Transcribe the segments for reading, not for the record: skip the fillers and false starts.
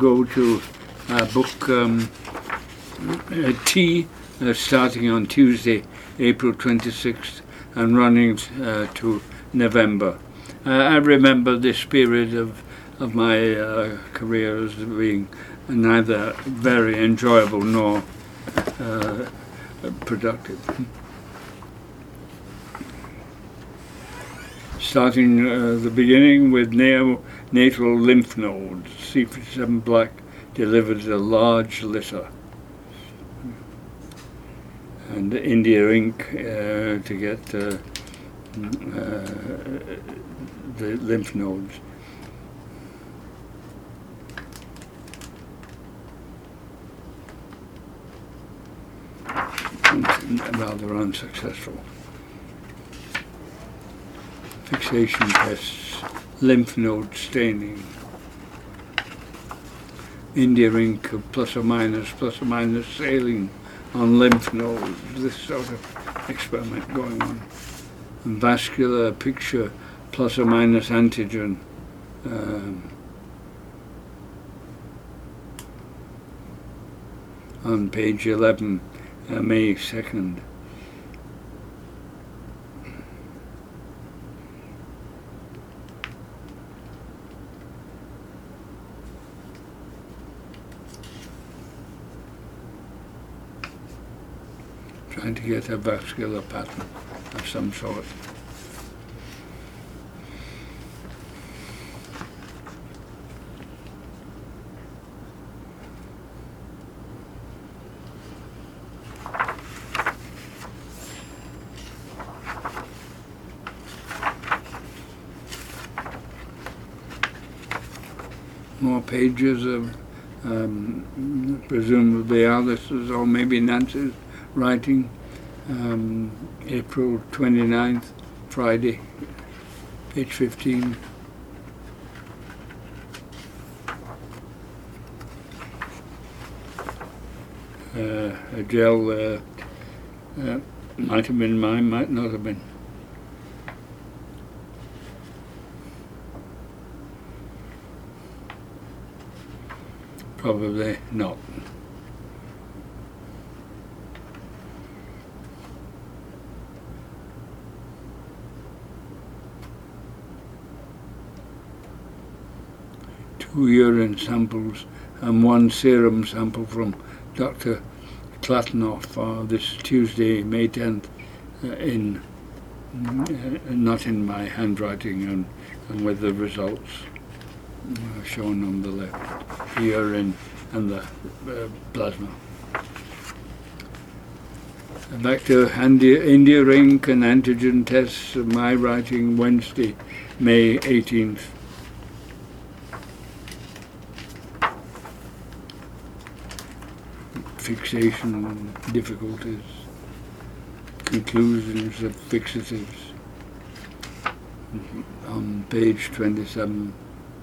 go to book T, starting on Tuesday, April 26th, and running to November. I remember this period of my career as being neither very enjoyable nor productive. Starting the beginning with neonatal lymph nodes, C57 Black delivered a large litter, and India Ink to get the lymph nodes. Rather unsuccessful. Fixation tests, lymph node staining. India Ink plus or minus sailing on lymph nodes. This sort of experiment going on. And vascular picture plus or minus antigen. On page 11, May 2nd. Trying to get a vascular pattern of some sort. More pages of presumably Alice's or maybe Nancy's writing. April 29th, Friday, page 15. A gel might have been mine, might not have been. Probably not. Two urine samples and one serum sample from Dr. Klatnoff this Tuesday, May 10th, not in my handwriting, and with the results shown on the left, the urine and the plasma. Back to India Ink and antigen tests, my writing Wednesday, May 18th. Fixation difficulties, conclusions of fixatives on page 27.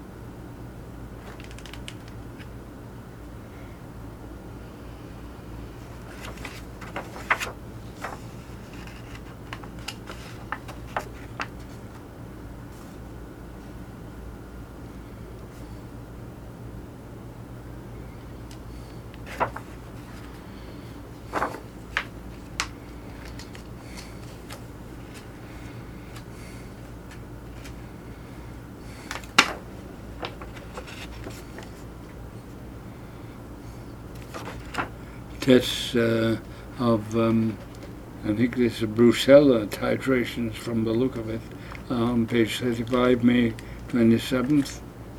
Tests of, I think this is Brucella titrations from the look of it, on page 35, May 27th.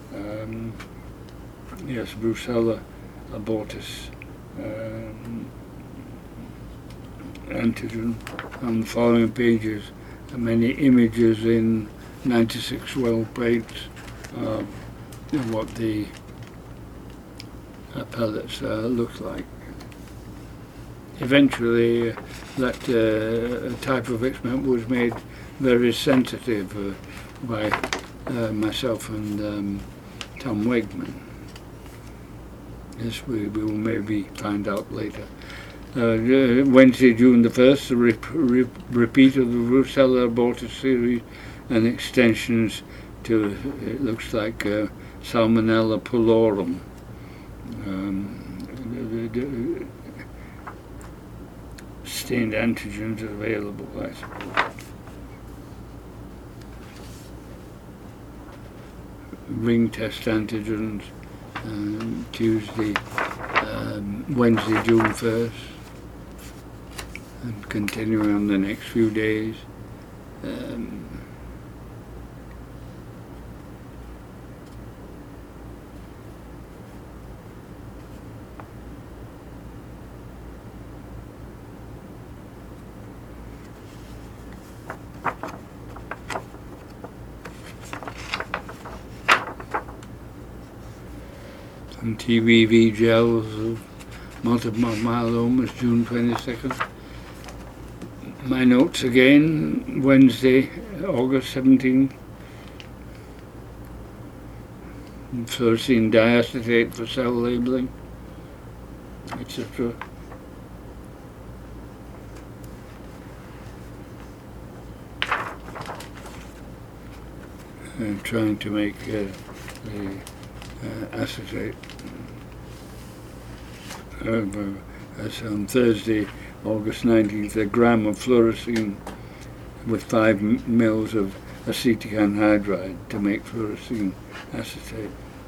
Yes, Brucella abortus antigen. On the following pages, many images in 96 well plates of what the pellets look like. Eventually, that type of experiment was made very sensitive by myself and Tom Wegman. This we will maybe find out later. Wednesday, June the 1st, a repeat of the Brucella abortus series and extensions to, it looks like, Salmonella pullorum. the stained antigens available, I suppose. Ring test antigens, Tuesday, Wednesday, June 1st, and continuing on the next few days. And TBV gels of multiple myeloma is June 22nd. My notes again, Wednesday, August 17th. Fluorescein diacetate for cell labeling, etc. I'm trying to make the acetate. As on Thursday, August 19th, a gram of fluorescein with 5 mils of acetic anhydride to make fluorescein acetate.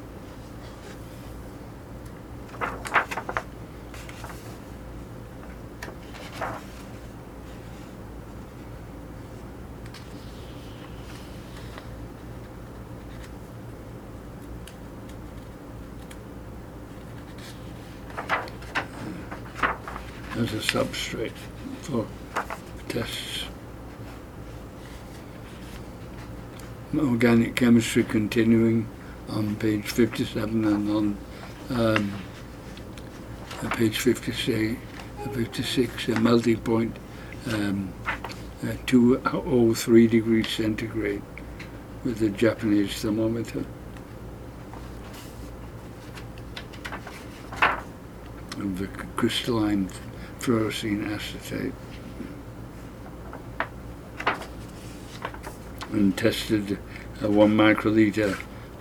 As a substrate for tests. Organic chemistry continuing on page 57 and on page 56, a melting point 203 degrees centigrade with the Japanese thermometer. Of the crystalline fluorescein acetate, and tested 1 microliter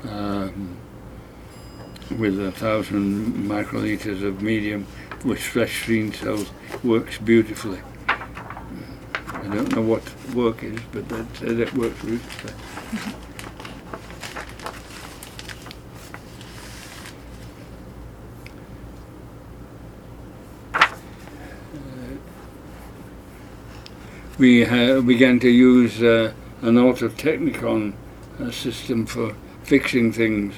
with 1,000 microliters of medium with fresh green cells. Works beautifully. I don't know what work is, but that said it works beautifully. We began to use an Auto-Technicon system for fixing things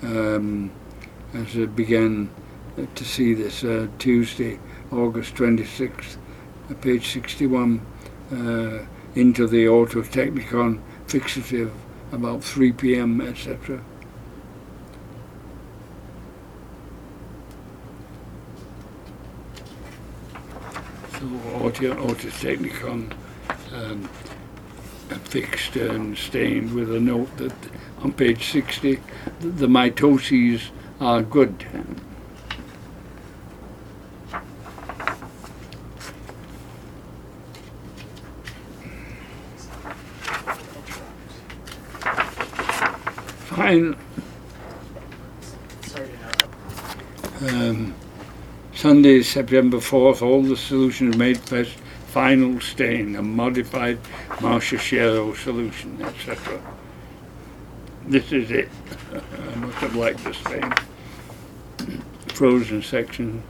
as I began to see this Tuesday, August 26th, page 61, into the Auto-Technicon fixative about 3 p.m., etc. So Auto-Technicon fixed and stained with a note that on page 60 the mitoses are good. Fine. Sunday, September 4th, all the solutions made first final stain, a modified Marchesero solution, etc. This is it. I must have liked the stain. Frozen section.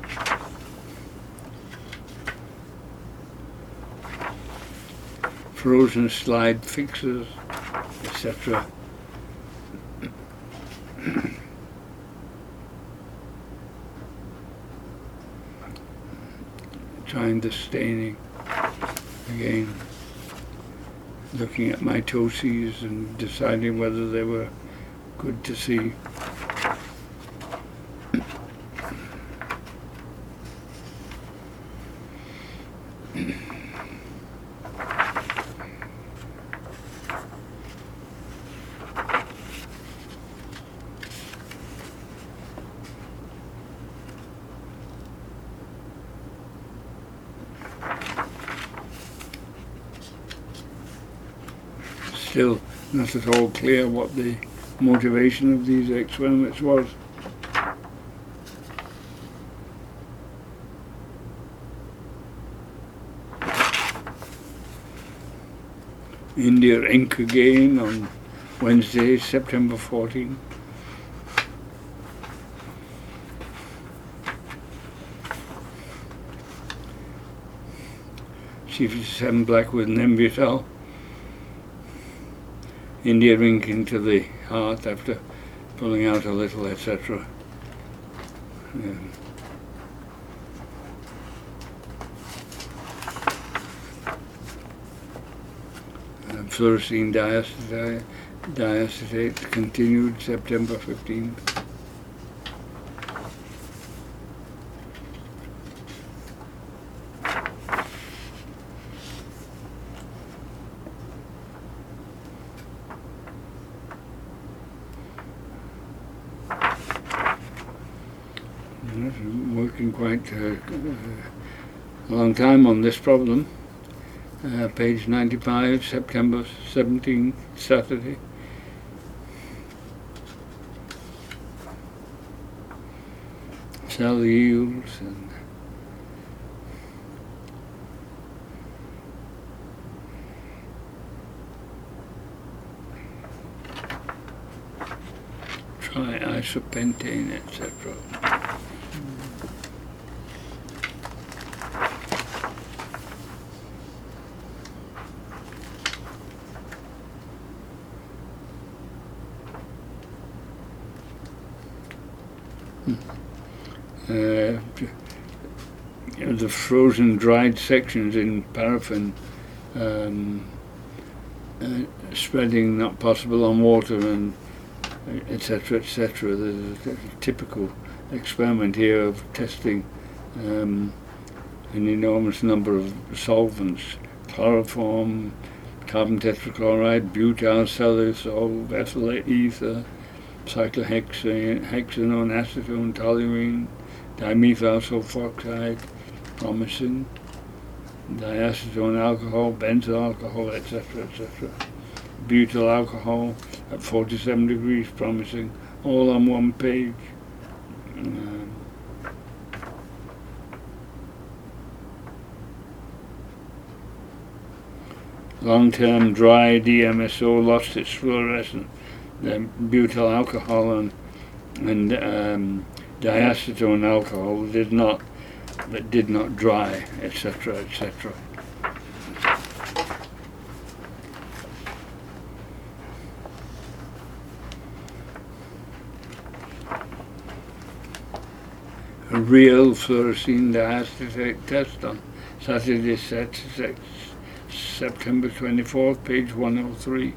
Frozen slide fixes, etc. Trying the staining again, looking at mitoses and deciding whether they were good to see. Still not at all clear what the motivation of these experiments was. India ink again on Wednesday, September 14. C57 black with Nembutal. India ink into the heart after pulling out a little, etc. Fluorescein diacetate continued September 15th. Working quite a long time on this problem. Page 95, September 17th, Saturday. Cell yields and triisopentane, etc. The frozen dried sections in paraffin spreading not possible on water and etc. etc. There's a typical experiment here of testing an enormous number of solvents: chloroform, carbon tetrachloride, butyl cellulose, ethyl ether, cyclohexanone, acetone, toluene, dimethyl sulfoxide, promising, diacetone alcohol, benzyl alcohol, etc., etc. Butyl alcohol at 47 degrees, promising, all on one page. Long-term dry DMSO lost its fluorescence. The butyl alcohol and diacetone alcohol did not dry, etc., etc. A real fluorescein diacetate test on Saturday, September 24th, page 103.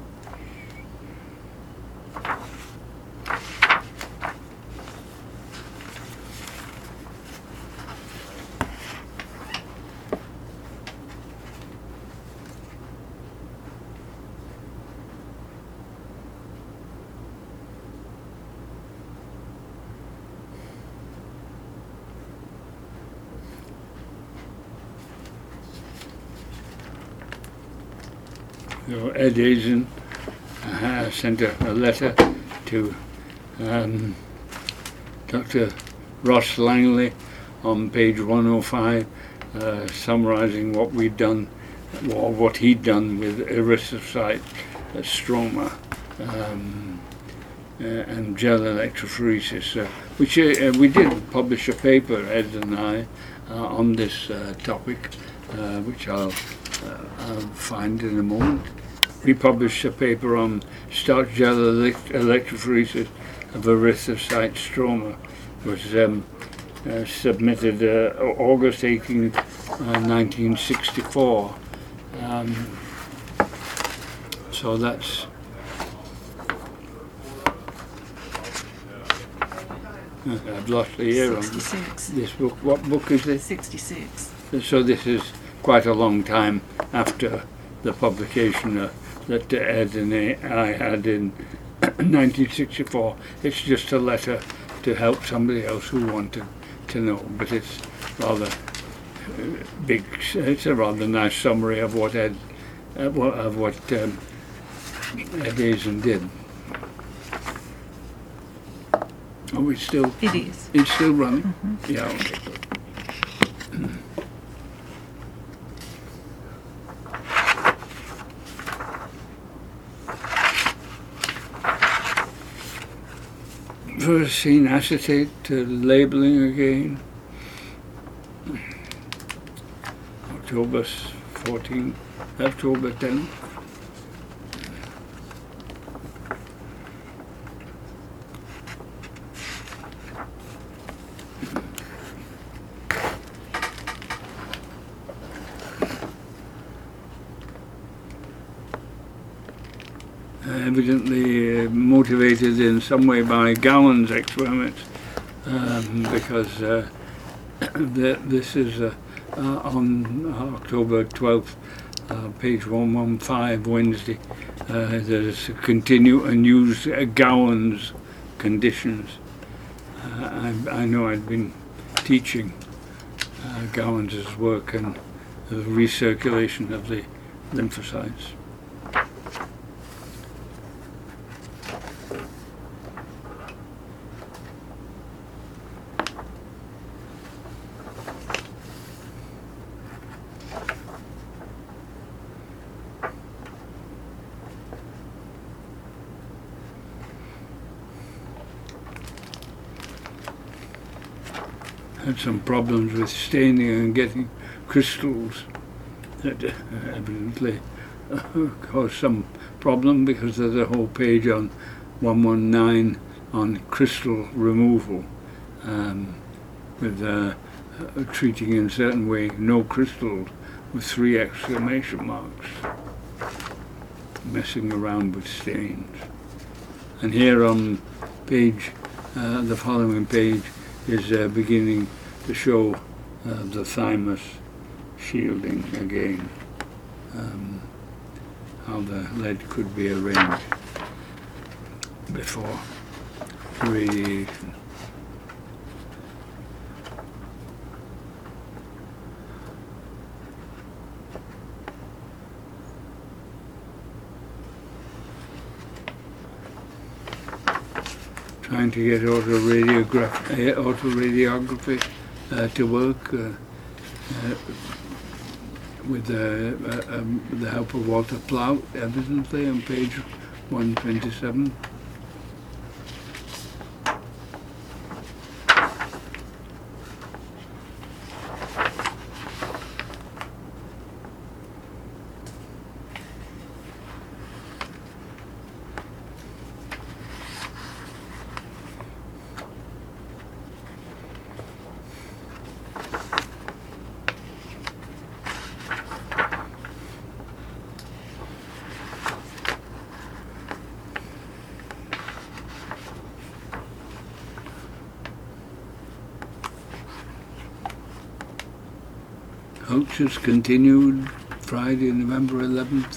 Ed Hazen sent a letter to Dr. Ross Langley on page 105, summarising what we'd done, or what he'd done with erythrocyte stroma and gel electrophoresis, which we did publish a paper, Ed and I, on this topic, which I'll find in a moment. We published a paper on starch gel electrophoresis of erythrocyte stroma, which was submitted August 18, 1964. So that's I've lost the year on this book. What book is this? 66. So this is quite a long time after the publication that Ed and I had in 1964. It's just a letter to help somebody else who wanted to know, but it's rather big. It's a rather nice summary of what Ed Hazen did. Oh, it's still. It is. It's still running. Mm-hmm. Yeah. Okay. Good. ferrocene acetate labelling again. October 14, October 10. Evidently motivated in some way by Gowan's experiments, because this is on October 12th, page 115, Wednesday. There's continue and use Gowan's conditions. I know I'd been teaching Gowan's work and the recirculation of the lymphocytes. Had some problems with staining and getting crystals that evidently caused some problem, because there's a whole page on 119 on crystal removal, with treating in a certain way, no crystals, with 3 exclamation marks, messing around with stains. And here on page, the following page, is beginning to show the thymus shielding again, how the lead could be arranged before radiation. Trying to get autoradiography to work with the help of Walter Plout, evidently, on page 127. Cultures continued Friday, November 11th.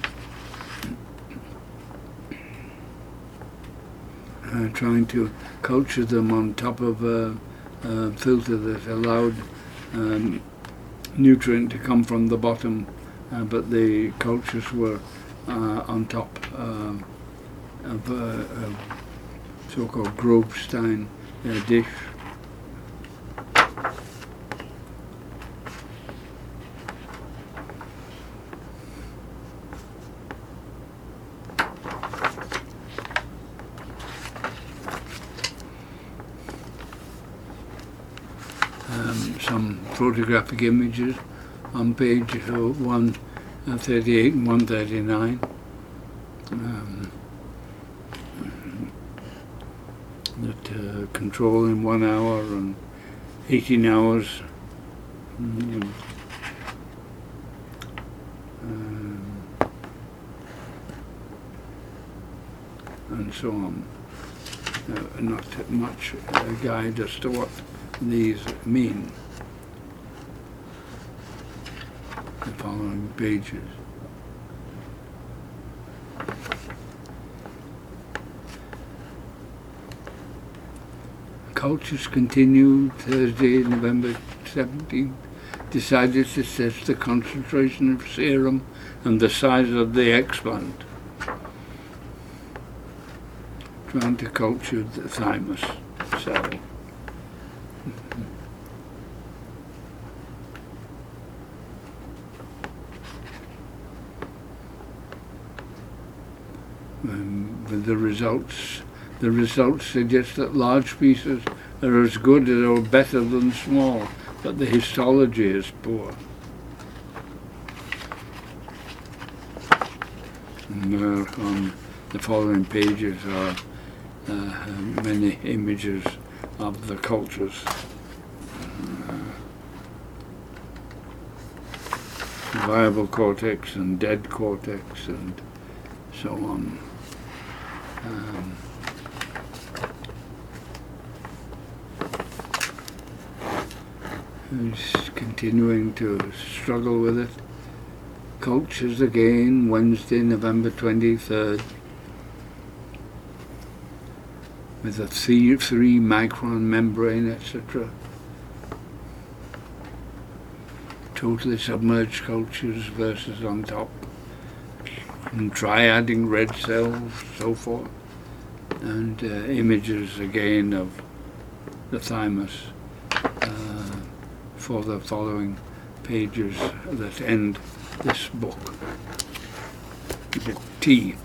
Trying to culture them on top of a filter that allowed nutrient to come from the bottom, but the cultures were on top of a so-called Grobstein dish. Some photographic images on page 138 and 139. That control in 1 hour and 18 hours. And so on. Not much guide as to what these mean. The following pages. Cultures continued Thursday, November 17th. Decided to test the concentration of serum and the size of the explant. Trying to culture the thymus cell. With the results The results suggest that large pieces are as good or better than small, but the histology is poor. And on the following pages are many images of the cultures. Viable cortex and dead cortex and so on. Who's continuing to struggle with it. Cultures again, Wednesday, November 23rd, with a 3-micron membrane, etc. Totally submerged cultures versus on top, and triading red cells, so forth, and images again of the thymus for the following pages that end this book, book T.